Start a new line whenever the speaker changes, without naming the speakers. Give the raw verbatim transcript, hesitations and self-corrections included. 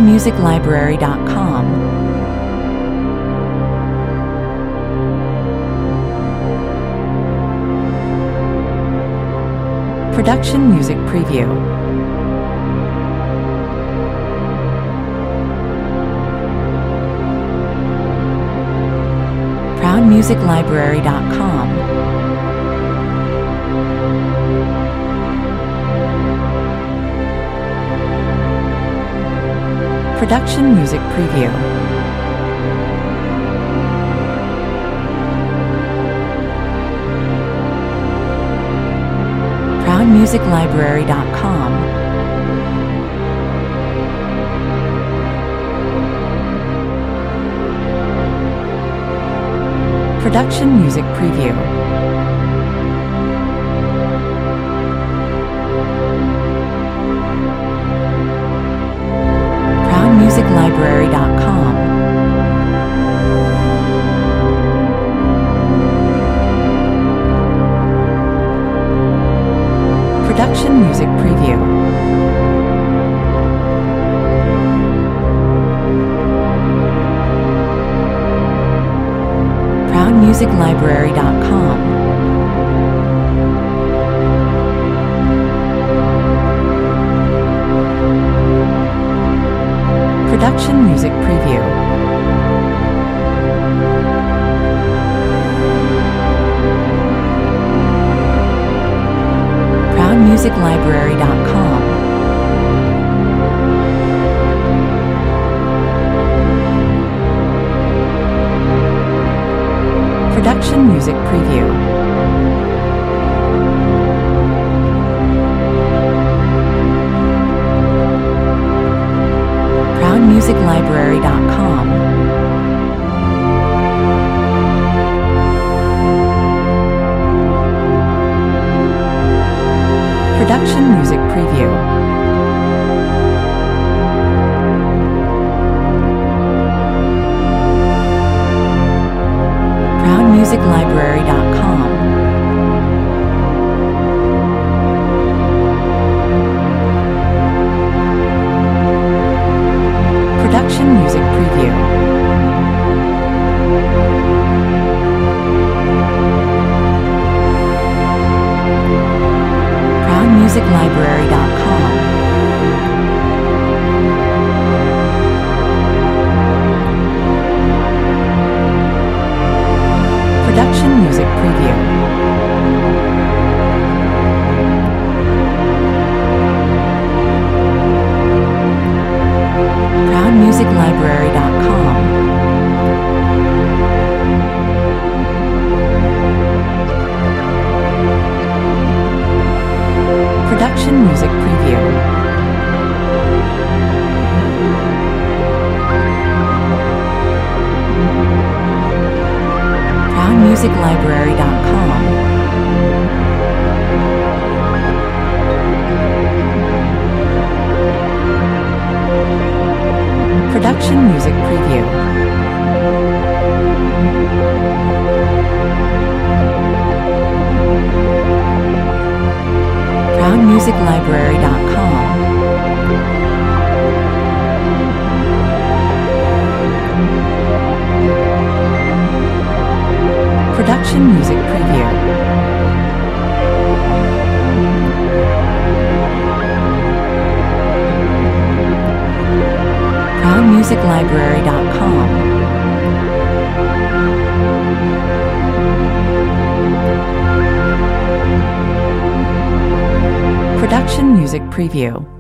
proud music library dot com. Production Music Preview. proud music library dot com. Production Music Preview. proud music library dot com. Production Music Preview. proud music library dot com. Production Music Preview. proud music library dot com. Production Music Preview. proud music library dot com. Production Music Preview. proud music library dot com. Production Music Preview. proud music library dot com. Production Music Preview. proud music library dot com. Production Music Preview. proud music library dot com. Production Music Preview. proud music library dot com. Production Music Preview. proud music library dot com. Production Music Preview. proud music library dot com. Production Music Preview.